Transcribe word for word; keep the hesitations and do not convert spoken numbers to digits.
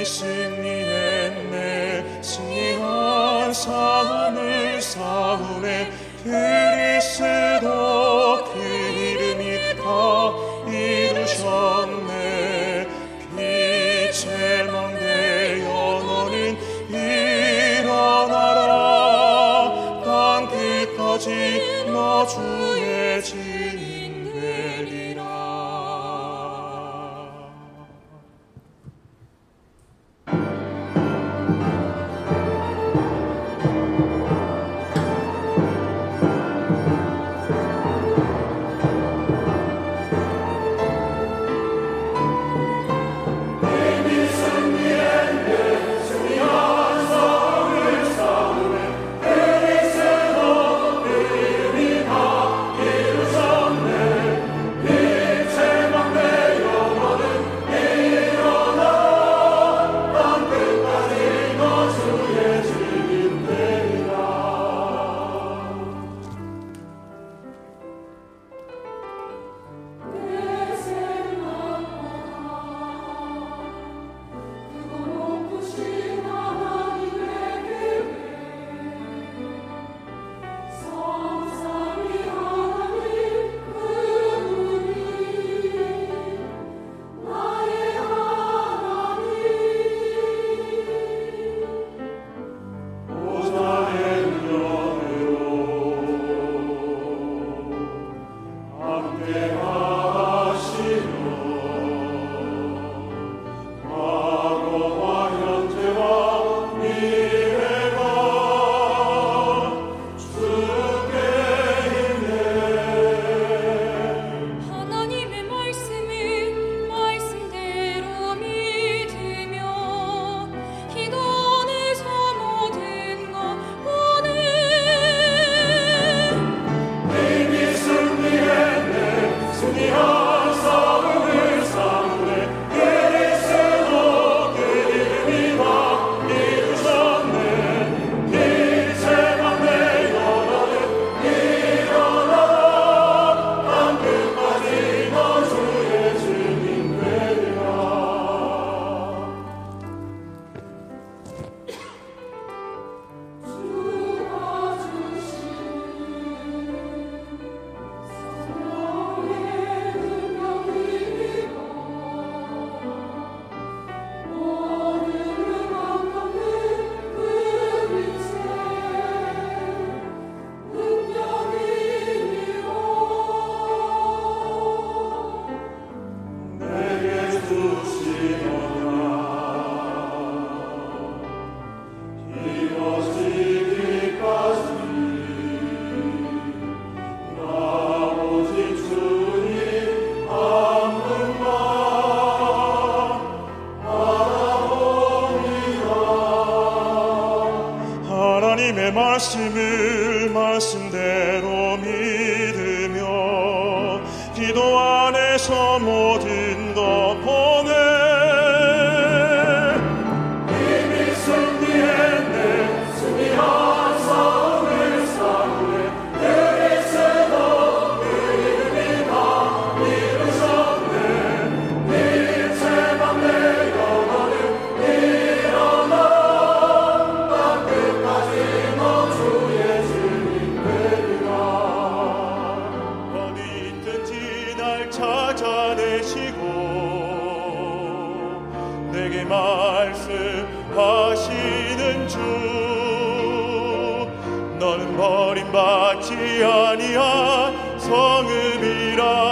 승리했네. 승리한 싸움을 싸움에 그리스도 그 이름이 다 이루셨네. 빛의 망대여 너는 일어나라. 땅 끝까지 너 주의 증인 되리라. 하나님의 말씀을 말씀대로 믿으며 기도 안에서 모든 것 보내. 이미 승리했네. 승리한 싸움을 싸우네. 그리스도 그 이름이 다 이루셨네. 빛의 밤내 영원은 일어나. 땅 끝까지 너 주의 증인 되리라. 어디 있든지 날 찾아내시고 내게 말씀하시는 주. 너는 버림받지 아니한 성읍이라.